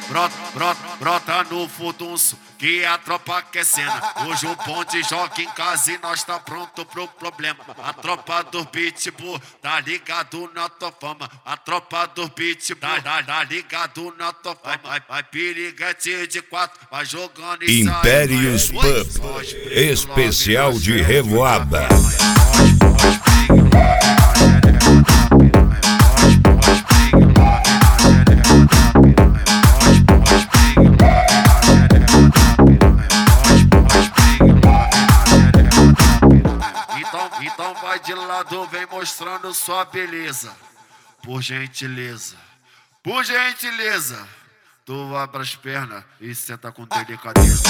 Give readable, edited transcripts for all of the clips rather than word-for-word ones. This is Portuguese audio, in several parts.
brota no furdunço, que a tropa quer cena. Hoje o bonde joga em casa e nós tá pronto pro problema. A tropa do Pitbull tá ligado na tua fama. A tropa do Pitbull tá ligado na tua fama. Vai piriguete de 4, vai jogando e sai. Impérios Pub, especial de revoada. Então vai de lado, vem mostrando sua beleza. Por gentileza, tu abre as pernas e senta com delicadeza.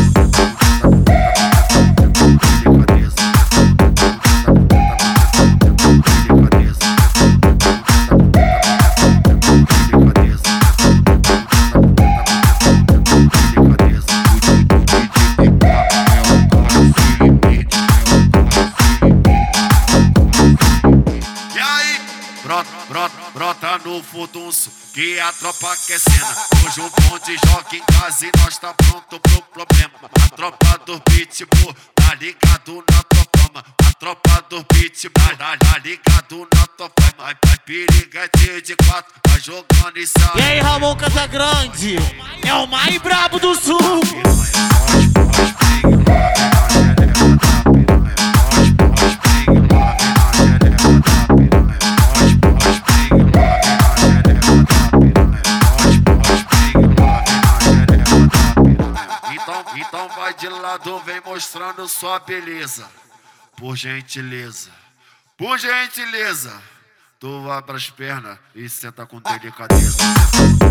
Brota no furdunço, que a tropa quer cena. Hoje o bonde joga em casa e nós tá pronto pro problema. A tropa do Pitbull tá ligado na tua fama. A tropa do Pitbull tá ligado na tua fama. Vai piriguete de 4, vai jogando e sai. E aí, Ramon Casagrande, é o mais brabo do sul. Então vai de lado, vem mostrando sua beleza. Por gentileza, tu abre as pernas e senta com delicadeza.